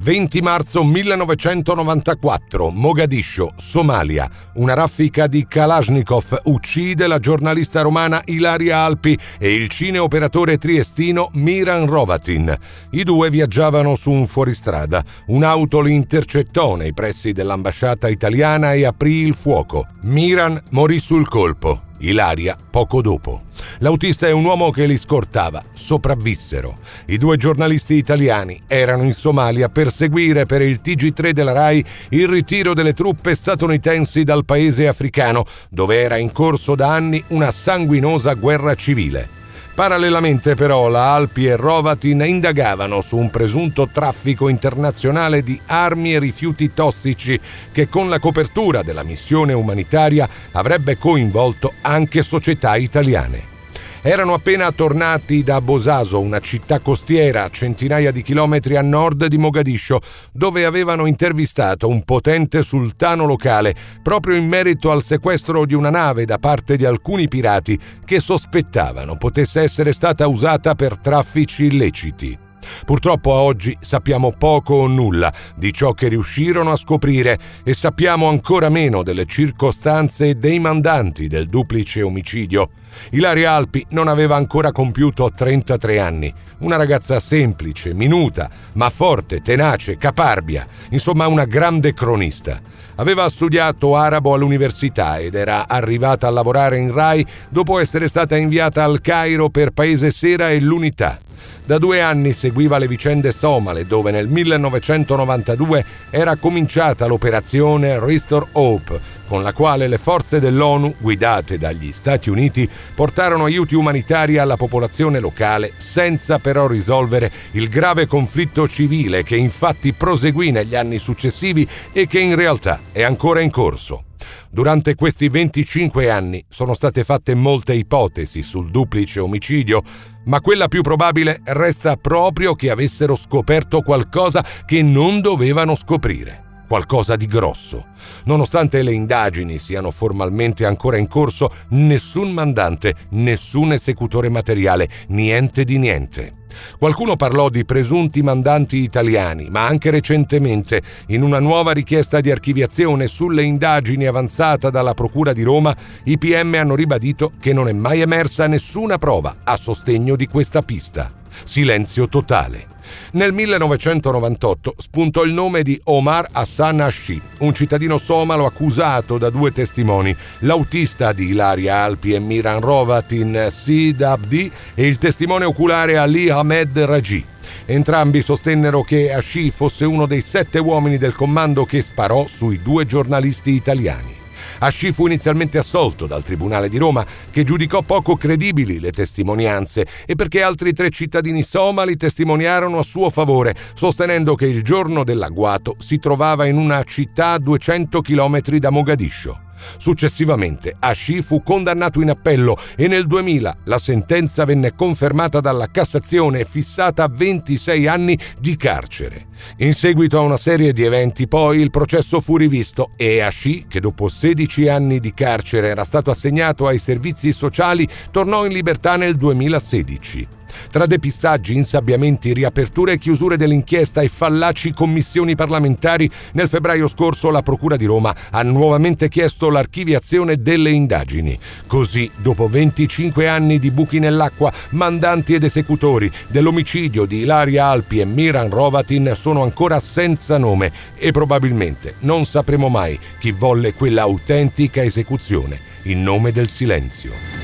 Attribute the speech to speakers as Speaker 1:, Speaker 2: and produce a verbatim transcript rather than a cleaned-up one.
Speaker 1: venti marzo millenovecentonovantaquattro, Mogadiscio, Somalia. Una raffica di Kalashnikov uccide la giornalista romana Ilaria Alpi e il cineoperatore triestino Miran Hrovatin. I due viaggiavano su un fuoristrada. Un'auto li intercettò nei pressi dell'ambasciata italiana e aprì il fuoco. Miran morì sul colpo. Ilaria poco dopo. L'autista e un uomo che li scortava sopravvissero. I due giornalisti italiani erano in Somalia per seguire per il T G tre della Rai il ritiro delle truppe statunitensi dal paese africano, dove era in corso da anni una sanguinosa guerra civile. Parallelamente però la Alpi e Hrovatin indagavano su un presunto traffico internazionale di armi e rifiuti tossici che con la copertura della missione umanitaria avrebbe coinvolto anche società italiane. Erano appena tornati da Bosaso, una città costiera a centinaia di chilometri a nord di Mogadiscio, dove avevano intervistato un potente sultano locale proprio in merito al sequestro di una nave da parte di alcuni pirati che sospettavano potesse essere stata usata per traffici illeciti. Purtroppo a oggi sappiamo poco o nulla di ciò che riuscirono a scoprire e sappiamo ancora meno delle circostanze e dei mandanti del duplice omicidio. Ilaria Alpi non aveva ancora compiuto trentatré anni, una ragazza semplice, minuta, ma forte, tenace, caparbia, insomma una grande cronista. Aveva studiato arabo all'università ed era arrivata a lavorare in Rai dopo essere stata inviata al Cairo per Paese Sera e l'Unità. Da due anni seguiva le vicende somale, dove nel millenovecentonovantadue era cominciata l'operazione Restore Hope, con la quale le forze dell'ONU, guidate dagli Stati Uniti, portarono aiuti umanitari alla popolazione locale, senza però risolvere il grave conflitto civile che infatti proseguì negli anni successivi e che in realtà è ancora in corso. Durante questi venticinque anni sono state fatte molte ipotesi sul duplice omicidio, ma quella più probabile resta proprio che avessero scoperto qualcosa che non dovevano scoprire, qualcosa di grosso. Nonostante le indagini siano formalmente ancora in corso, nessun mandante, nessun esecutore materiale, niente di niente. Qualcuno parlò di presunti mandanti italiani, ma anche recentemente, in una nuova richiesta di archiviazione sulle indagini avanzata dalla Procura di Roma, i P M hanno ribadito che non è mai emersa nessuna prova a sostegno di questa pista. Silenzio totale. Nel millenovecentonovantotto spuntò il nome di Omar Hassan Hashi, un cittadino somalo accusato da due testimoni, l'autista di Ilaria Alpi e Miran Hrovatin, Sid Abdi, e il testimone oculare Ali Ahmed Raji. Entrambi sostennero che Hashi fosse uno dei sette uomini del comando che sparò sui due giornalisti italiani. Hashi fu inizialmente assolto dal Tribunale di Roma, che giudicò poco credibili le testimonianze e perché altri tre cittadini somali testimoniarono a suo favore, sostenendo che il giorno dell'agguato si trovava in una città a duecento chilometri da Mogadiscio. Successivamente Hashi fu condannato in appello e nel duemila la sentenza venne confermata dalla Cassazione e fissata a ventisei anni di carcere. In seguito a una serie di eventi poi il processo fu rivisto e Hashi, che dopo sedici anni di carcere era stato assegnato ai servizi sociali, tornò in libertà nel duemilasedici. Tra depistaggi, insabbiamenti, riaperture e chiusure dell'inchiesta e fallaci commissioni parlamentari, nel febbraio scorso la Procura di Roma ha nuovamente chiesto l'archiviazione delle indagini. Così, dopo venticinque anni di buchi nell'acqua, mandanti ed esecutori dell'omicidio di Ilaria Alpi e Miran Hrovatin sono ancora senza nome e probabilmente non sapremo mai chi volle quella autentica esecuzione in nome del silenzio.